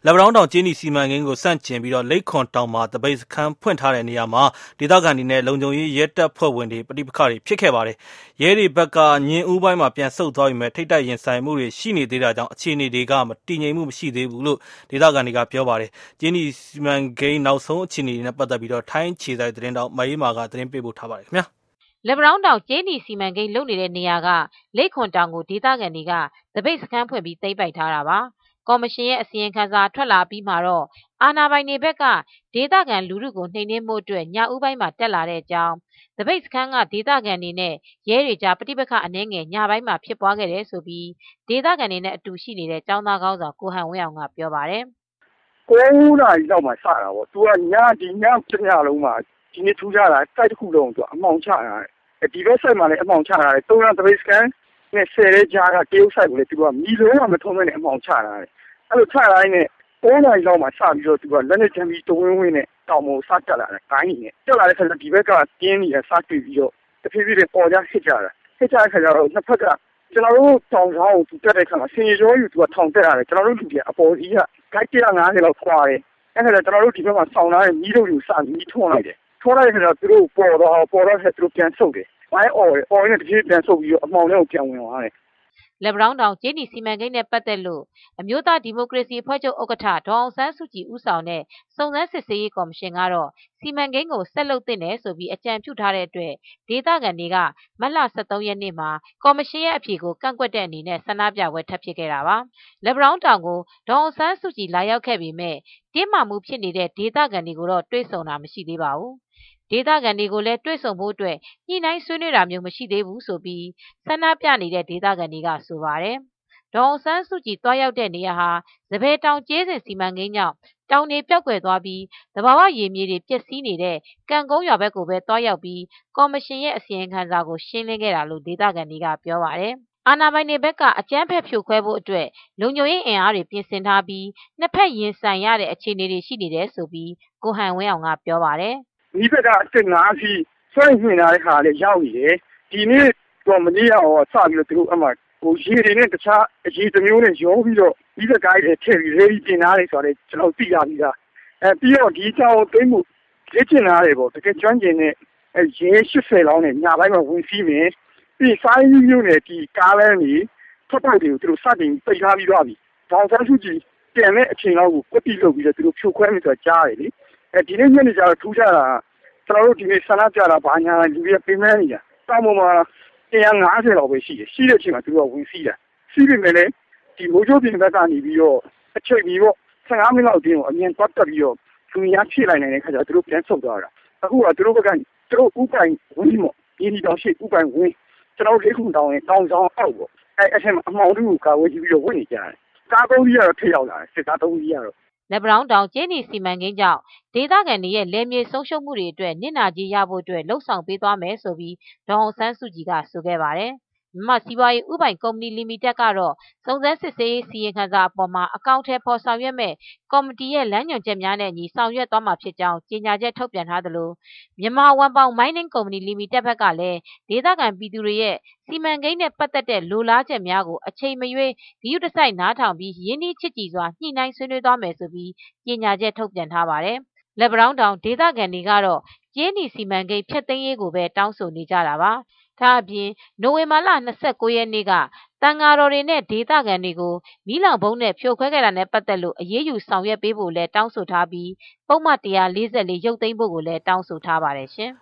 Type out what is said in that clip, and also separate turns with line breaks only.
လက်ပံတောင်းတောင်ကြေးနီစီမံကိန်းကိုဆန့်ကျင်ပြီးလိပ်ခွန်တောင်မှာတပိတ်စခန်းဖွင့်ထားတဲ့နေရာမှာဒေသခံတွေနဲ့လုံခြုံရေးရဲတပ်ဖွဲ့ဝင်တွေပဋိပက္ခတွေဖြစ်ခဲ့ပါတယ်။ရဲတွေဘက်ကညင်ဦးပိုင်းမှာပြန်ဆုတ်သွားပြီးထိပ်တိုက်ရင်ဆိုင်မှုတွေရှိနေသေးတာကြောင့်အခြေအနေတွေကမတည်ငြိမ်မှုမရှိသေးဘူးလို့ဒေသခံတွေကပြောပါတယ်။ကြေးနီစီမံကိန်းနောက်ဆုံးအခြေအနေတွေနဲ့ပတ်သက်ပြီးထိုင်းခြေစိုက်သတင်းတောက်မအေးမာကသတင်းပေးပို့ထားပါတယ်ခင်ဗျာ
။လက်ပံတောင်းတောင်ကြေးနီစီမံကိန်းလုပ်နေတဲ့နေရာကလိပ်ခွန်တောင်ကိုဒေသခံတွေကတပိတ်စခန်းဖွင့်ပြီးသိမ်းပိုက်ထားတာပါ။ကော်မရှင်ရဲ့အစီရင်ခံစာထွက်လာပြီးမှာတော့အာဏာပိုင်တွေဘက်ကဒေသခံလူထုကိုနှိမ်နင်းမှုအတွက်ညဦးပိုင်းမှာတက်လာတဲ့အကြောင်းတပိတ်စခန်းကဒေသခံတွေနဲ့ရဲတွေကြားပဋိပက္ခအနည်းငယ်ညပိုင်းမှာဖြစ်ပွားခဲ့တယ်ဆိုပြီးဒေသခံတွေနဲ့အတူရှိနေတဲ့ကျောင်းသားကောင်းဆောင်ကိုဟန်ဝင်းအောင်ကပြောပါတယ်
။9 နာရီလောက်မှစတာပေါ့။သူကညတစ်ညလုံးမှာဒီနေ့ထူးခြားတာတိုက်တစ်ခုလုံးသူအမှောင်ချတာ။ဒီဘက်ဆိုင်မှာလည်းအမှောင်ချတာလေ3 လတပိတ်စခန်းနဲ့10ရဲကြားကတရုတ်ဆိုင်ကိုလည်းသူကမီလုံးကမထုံးမဲ့နဲ့အမှောင်ချတာ။အဲ့လိုချတိုင်းနဲ့9 နာရီလောက်မှစပြီးတော့သူကလက်နဲ့ချမ်းပြီးတဝင်းဝင်းနဲ့တောင်ပေါ်စတက်လာတယ်။ဂိုင်းနေတက်လာတဲ့ခါကျဒီဘက်ကပြင်းနေစတွေ့ပြီးတော့တဖြည်းဖြည်းနဲ့ပေါ်ကြဟစ်ကြတာ။ဟစ်ကြတဲ့ခါကျတော့နှစ်ဖက်ကကျွန်တော်တို့တောင်ဆောင်ကိုသူတက်တဲ့ခါမှာစင်ရကျော်ယူသူကထောင်တက်ရတယ်ကျွန်တော်တို့လူတွေအပေါ်ကြီးကဂိုင်း150လောက်ခွာတယ်။အဲ့ဒါကျွန်တော်တို့ဒီဘက်မှာဆောင်းလာတဲ့မီးတို့ကိုစမီးထွန်းလိုက်တယ်။ထွန်းလိုက်တဲ့ခါကျသူတို့ပေါ်တော့သူတို့ပြန်ဆုတ်တယ်။ဝိုင်းအော်နဲ့တဖြည်းပြန်ဆုတ်ပြီးတော့အမှောင်ထဲကိုပြန်ဝင်သွားတယ်။
လက်ပံတောင်းတောင်ကြေးနီစီမံကိန်းနဲ့ပတ်သက်လို့အမျိုးသားဒီမိုကရေစီအဖွဲ့ချုပ်ဥက္ကဋ္ဌဒေါအောင်ဆန်းစုကြည်ဦးဆောင်တဲ့စုံစမ်းစစ်ဆေးရေးကော်မရှင်ကတော့စီမံကိန်းကိုဆက်လုပ်သင့်တယ်ဆိုပြီးအကြံပြုထားတဲ့အတွက်ဒေသခံတွေကမတ်လ23 ရက်နေ့မှာကော်မရှင်ရဲ့အဖြေကိုကန့်ကွက်တဲ့အနေနဲ့ဆန္ဒပြပွဲထပ်ဖြစ်ခဲ့တာပါ။လက်ပံတောင်းတောင်ကိုဒေါအောင်ဆန်းစုကြည်လာရောက်ခဲ့ပေမဲ့တင်းမာမှုဖြစ်နေတဲ့ဒေသခံတွေကိုတော့တွေ့ဆုံတာမရှိသေးပါဘူး။ဒေသခံတွေကိုလည်းတွေ့ဆုံဖို့အတွက်ညှိနှိုင်းဆွေးနွေးတာမျိုးမရှိသေးဘူးဆိုပြီးဆန္ဒပြနေတဲ့ဒေသခံတွေကဆိုပါတယ်။ဒေါအောင်ဆန်းစုကြည်တွားရောက်တဲ့နေရာဟာစပယ်တောင်ကျေးစဉ်စီမံကိန်းကြောင့်တောင်တွေပျောက်ကွယ်သွားပြီးသဘာဝရေမြေတွေပျက်စီးနေတဲ့ကံကုန်းရွာဘက်ကိုပဲတွားရောက်ပြီးကော်မရှင်ရဲ့အစီရင်ခံစာကိုရှင်းလင်းခဲ့တာလို့ဒေသခံတွေကပြောပါတယ်။အာဏာပိုင်တွေဘက်ကအကြမ်းဖက်ဖြိုခွဲဖို့အတွက်လုံခြုံရေးအင်အားတွေပြင်ဆင်ထားပြီးနှစ်ဖက်ရင်ဆိုင်ရတဲ့အခြေအနေတွေရှိနေတယ်ဆိုပြီးကိုဟန်ဝင်းအောင်ကပြောပါတယ်
။ဒီဘက်ကအစ်စ်5စီဆွဲမြင်လာတဲ့ခါလေးရောက်နေတယ်။ဒီနေ့တော့မနေ့ကစပြီးတော့သူတို့အမှရေတွေနဲ့တခြားအရေးတစ်မျိုးနဲ့ရောပြီးတော့ဒီဘက်ကိုင်းတွေထည့်ပြီးရေးပြင်ထားတယ်ဆိုတော့ကျွန်တော်သိရပြီလား။ပြီးတော့ဒီကြောင်သိမ်းမှုလေ့ကျင့်ထားတယ်ပေါ့တကယ်ကျွမ်းကျင်တဲ့ရေ80လောက်နဲ့ညပိုင်းမှာဝင်စီးမယ်။ပြီးဆိုင်းမျိုးနဲ့ဒီကားလမ်းကြီးဖတ်ပေါက်တွေကိုသူတို့စတင်ပိတ်ထားပြီးသွားပြီ။ဒေါန်ဆန်းစုကြည်ပြန်တဲ့အချိန်လောက်ကိုကွက်တိလုပ်ပြီးတော့သူတို့ဖြိုခွဲမယ်ဆိုတာကြားတယ်လေ။ဒီနေ့ညနေကျတော့ထူးခြားတာကျွန်တော်တို့ဒီနေ့ဆန္ဒပြတာဘာညာလူတွေပြင်မဲနေတာတောင်ပေါ်မှာ150လောက်ပဲရှိတယ်ရှိတဲ့အချိန်မှာသူတို့ကဝင်စီးတာစီးပြီမဲ့လည်းဒီမိုးချိုးပြင်ဘက်ကနေပြီးတော့အချိန်ပြီးတော့15 မိနစ်လောက်တင်းကိုအမြင်ပတ်တက်ပြီးတော့သူများဖြည့်လိုက်နိုင်တဲ့ခါကျတော့သူတို့ပြန်ဆုတ်သွားတာအခုကသူတို့ဘက်ကသူတို့ဥပိုင်ဝင်းမော်ဒီဒီတောင်ရှိဥပိုင်ဝင်းကျွန်တော်တို့လေးခုတောင်ရင်တောင်ဆောင်အောက်ပေါ့အထက်မှာအမှောင်တူကိုကာဝေးကြည့်ပြီးတော့ဝင်နေကြတယ်ကားကုန်းကြီးကတော့ထိရောက်လာတယ်စစ်ကား3 စီးကတော့
လက်ပံတောင်ကြေးနီစီမံကိန်းကြောင့်ဒေသခံတွေရဲ့လယ်မြေဆုံးရှုံးမှုတွေအတွက်နစ်နာကြေးရဖို့အတွက်လှုံ့ဆော်ပေးသွားမယ်ဆိုပြီးဒေါအောင်ဆန်းစုကြည်ကဆိုခဲ့ပါတယ်။မြန်မာစီးပွားရေးဥပိုင်ကုမ္ပဏီလီမိတက်ကတော့စုံစမ်းစစ်ဆေးရေးစီရင်ခံစာအပေါ်မှာအကောင့်ထဲပေါ်ဆောင်ရွက်မဲ့ကော်မတီရဲ့လမ်းညွှန်ချက်များနဲ့အညီဆောင်ရွက်သွားမှာဖြစ်ကြောင်းကြေညာချက်ထုတ်ပြန်ထားသလိုမြန်မာဝန်ပေါင်မိုင်းနင်းကုမ္ပဏီလီမိတက်ဘက်ကလည်းဒေသခံပြည်သူတွေရဲ့စီမံကိန်းနဲ့ပတ်သက်တဲ့လိုလားချက်များကိုအချိန်မရွေးဂရုတစိုက်နားထောင်ပြီးရင်းနှီးချစ်ကြည်စွာညှိနှိုင်းဆွေးနွေးသွားမယ်ဆိုပြီးကြေညာချက်ထုတ်ပြန်ထားပါတယ်။လက်ပံတောင်ဒေသခံတွေကတော့ကြေးနီစီမံကိန်းဖျက်သိမ်းရေးကိုပဲတောင်းဆိုနေကြတာပါ။ဒါအပြင်နိုဝင်ဘာလ29 ရက်နေ့ကတန်ဃာတော်တွေနဲ့ဒေသခံတွေကိုမီးလောင်ဗုံးနဲ့ဖြိုခွဲခဲ့တာနဲ့ပတ်သက်လို့အရေးယူဆောင်ရွက်ပေးဖို့လည်းတောင်းဆိုထားပြီးပုံမှန်144ရုပ်သိမ်းဖို့ကိုလည်းတောင်းဆိုထားပါတယ်ရှင်။